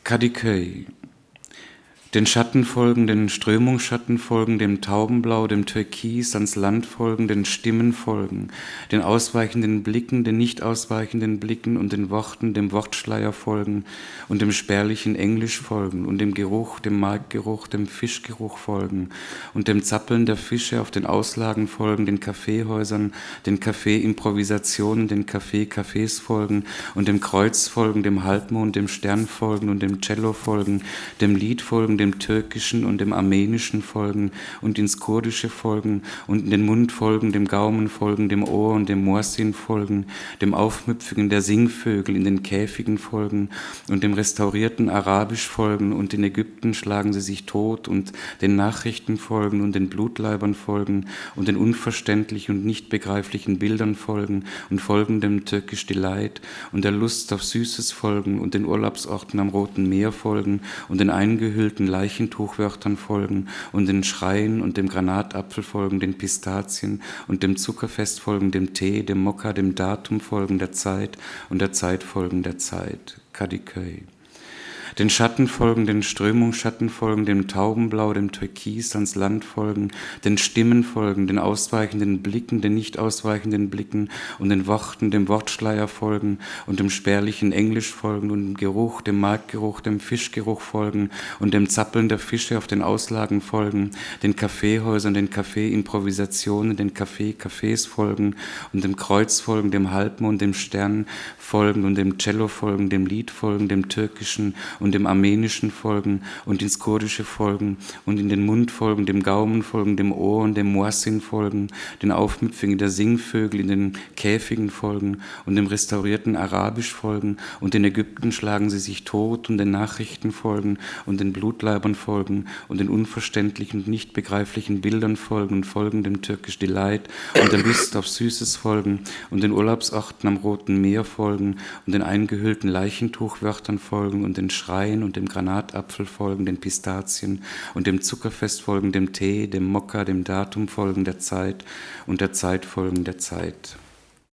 Kadıköy. Den Schatten folgen, den Strömungsschatten folgen, dem Taubenblau, dem Türkis, ans Land folgen, den Stimmen folgen, den ausweichenden Blicken, den nicht ausweichenden Blicken und den Worten, dem Wortschleier folgen und dem spärlichen Englisch folgen und dem Geruch, dem Marktgeruch, dem Fischgeruch folgen und dem Zappeln der Fische auf den Auslagen folgen, den Kaffeehäusern, den Kaffee-Improvisationen, den Cafés folgen und dem Kreuz folgen, dem Halbmond, dem Stern folgen und dem Cello folgen, dem Lied folgen, dem Türkischen und dem Armenischen folgen und ins Kurdische folgen und in den Mund folgen, dem Gaumen folgen, dem Ohr und dem Muazzin folgen, dem Aufmüpfigen der Singvögel in den Käfigen folgen und dem restaurierten Arabisch folgen und in Ägypten schlagen sie sich tot und den Nachrichten folgen und den Blutleibern folgen und den unverständlichen und nicht begreiflichen Bildern folgen und folgen dem Turkish Delight und der Lust auf Süßes folgen und den Urlaubsorten am Roten Meer folgen und den eingehüllten Leichentuchwörtern folgen und den Schreien und dem Granatapfel folgen, den Pistazien und dem Zuckerfest folgen, dem Tee, dem Mokka, dem Datum folgen der Zeit und der Zeit folgen der Zeit. Kadıköy. Den Schatten folgen, den Strömungsschatten folgen, dem Taubenblau, dem Türkis, ans Land folgen, den Stimmen folgen, den ausweichenden Blicken, den nicht ausweichenden Blicken und den Worten, dem Wortschleier folgen und dem spärlichen Englisch folgen und dem Geruch, dem Marktgeruch, dem Fischgeruch folgen und dem Zappeln der Fische auf den Auslagen folgen, den Kaffeehäusern, den Kaffee-Improvisationen, den Cafés folgen und dem Kreuz folgen, dem Halbmond, dem Stern folgen und dem Cello folgen, dem Lied folgen, dem Türkischen und dem Armenischen folgen und ins Kurdische folgen und in den Mund folgen, dem Gaumen folgen, dem Ohr und dem Muazzin folgen, den Aufmüpfigen der Singvögel in den Käfigen folgen und dem restaurierten Arabisch folgen und in Ägypten schlagen sie sich tot und den Nachrichten folgen und den Blutleibern folgen und den unverständlichen und nicht begreiflichen Bildern folgen und folgen dem Turkish Delight und der Lust auf Süßes folgen und den Urlaubsorten am Roten Meer folgen und den eingehüllten Leichentuchwörtern folgen und den Schreien und dem Granatapfel folgen, den Pistazien und dem Zuckerfest folgen, dem Tee, dem Mokka, dem Datum folgen der Zeit und der Zeit folgen der Zeit.